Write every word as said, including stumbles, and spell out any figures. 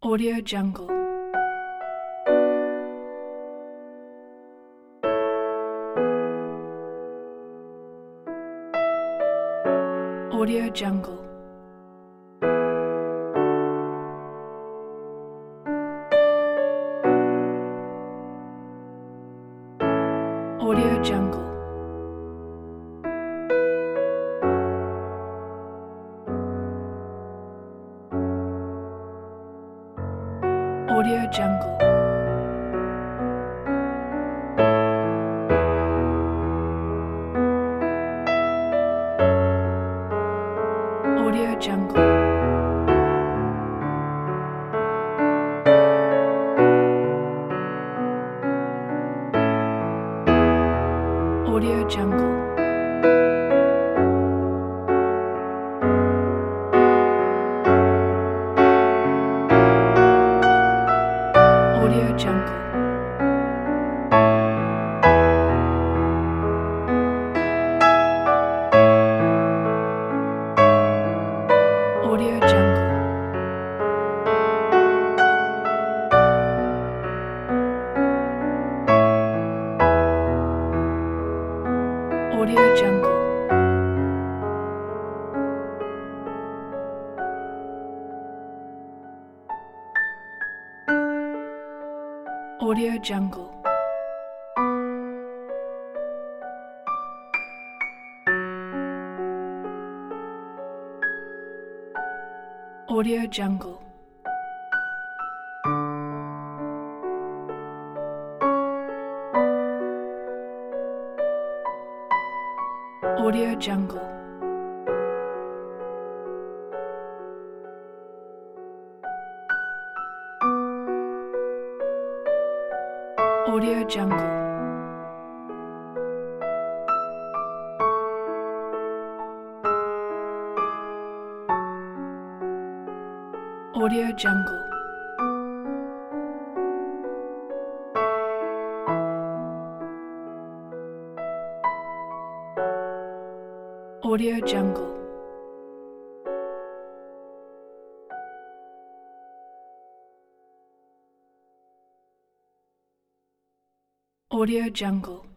Audio Jungle. Audio Jungle. Audio Jungle. Audio Jungle. Audio Jungle. Audio Jungle. Audio Jungle. Audio Jungle. Audio Jungle. Audio Jungle. Audio Jungle. Audio Jungle. Audio Jungle. Audio Jungle. Audio Jungle. Audio Jungle.